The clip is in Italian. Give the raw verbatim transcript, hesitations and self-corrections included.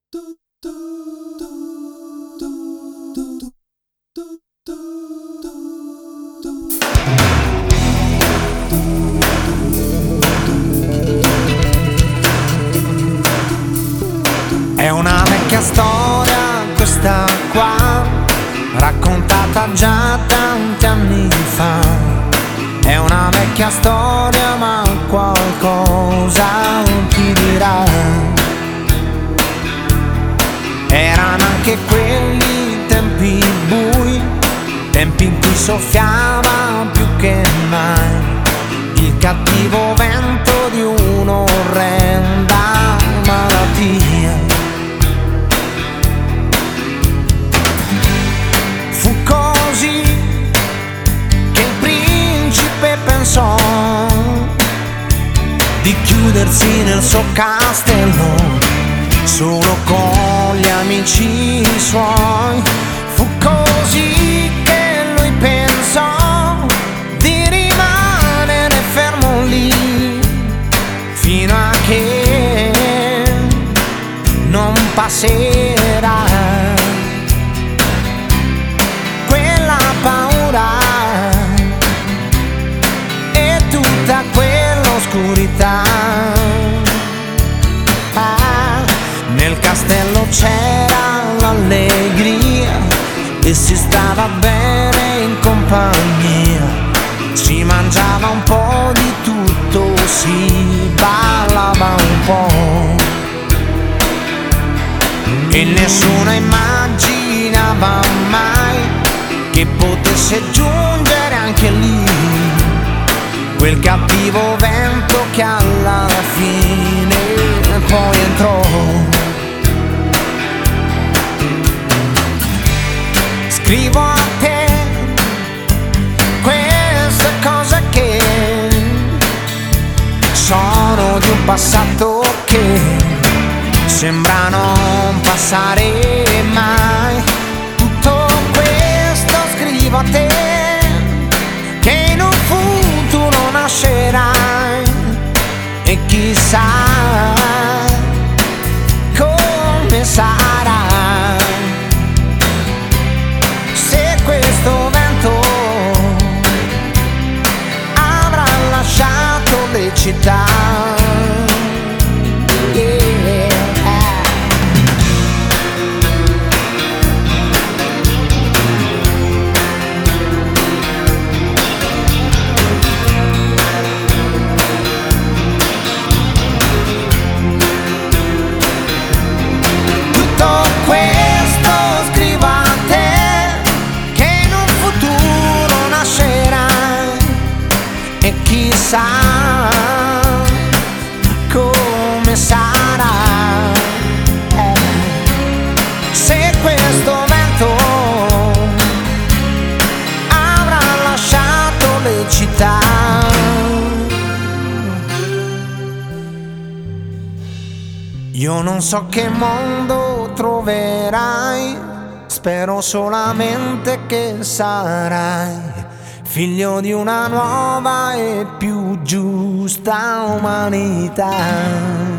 È una vecchia storia questa qua, raccontata già tanti anni fa. È una vecchia storia ma qualcosa ti dirà. Erano anche quelli tempi bui, tempi in cui soffiava più che mai il cattivo vento di un'orrenda malattia. Fu così che il principe pensò di chiudersi nel suo castello solo con gli amici suoi. Fu così che lui pensò di rimanere fermo lì fino a che non passerà quella paura e tutta quell'oscurità. Ah, nel castello c'era l'allegria e si stava bene in compagnia. Si mangiava un po' di tutto, si ballava un po' e nessuno immaginava mai che potesse giungere anche lì quel cattivo vento che alla fine poi entrò. Scrivo a te queste cose che sono di un passato che sembra non passare mai. Tutto questo scrivo a te che in un futuro nascerai e chissà come sarà se questo vento avrà lasciato le città. Chissà come sarà eh, se questo vento avrà lasciato le città. Io non so che mondo troverai, spero solamente che sarai figlio di una nuova e più giusta umanità.